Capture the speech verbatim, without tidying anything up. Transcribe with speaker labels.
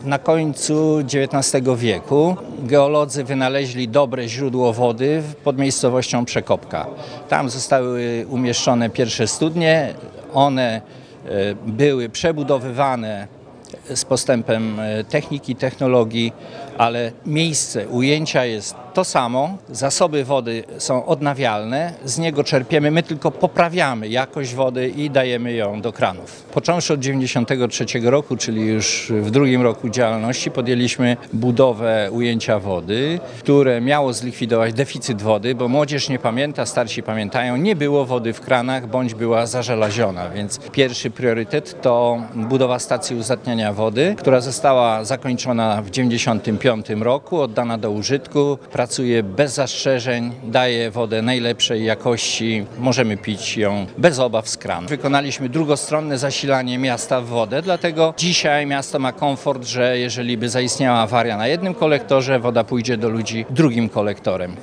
Speaker 1: Na końcu dziewiętnastego wieku geolodzy wynaleźli dobre źródło wody pod miejscowością Przekopka. Tam zostały umieszczone pierwsze studnie, one były przebudowywane z postępem techniki, technologii, ale miejsce ujęcia jest to samo, zasoby wody są odnawialne, z niego czerpiemy, my tylko poprawiamy jakość wody i dajemy ją do kranów. Począwszy od dziewięćdziesiątego trzeciego roku, czyli już w drugim roku działalności, podjęliśmy budowę ujęcia wody, które miało zlikwidować deficyt wody, bo młodzież nie pamięta, starsi pamiętają, nie było wody w kranach bądź była zażelaziona, więc pierwszy priorytet to budowa stacji uzdatniania wody, która została zakończona w dziewięćdziesiątym piątym roku, oddana do użytku. Pracuje bez zastrzeżeń, daje wodę najlepszej jakości, możemy pić ją bez obaw z kranu. Wykonaliśmy drugostronne zasilanie miasta w wodę, dlatego dzisiaj miasto ma komfort, że jeżeli by zaistniała awaria na jednym kolektorze, woda pójdzie do ludzi drugim kolektorem.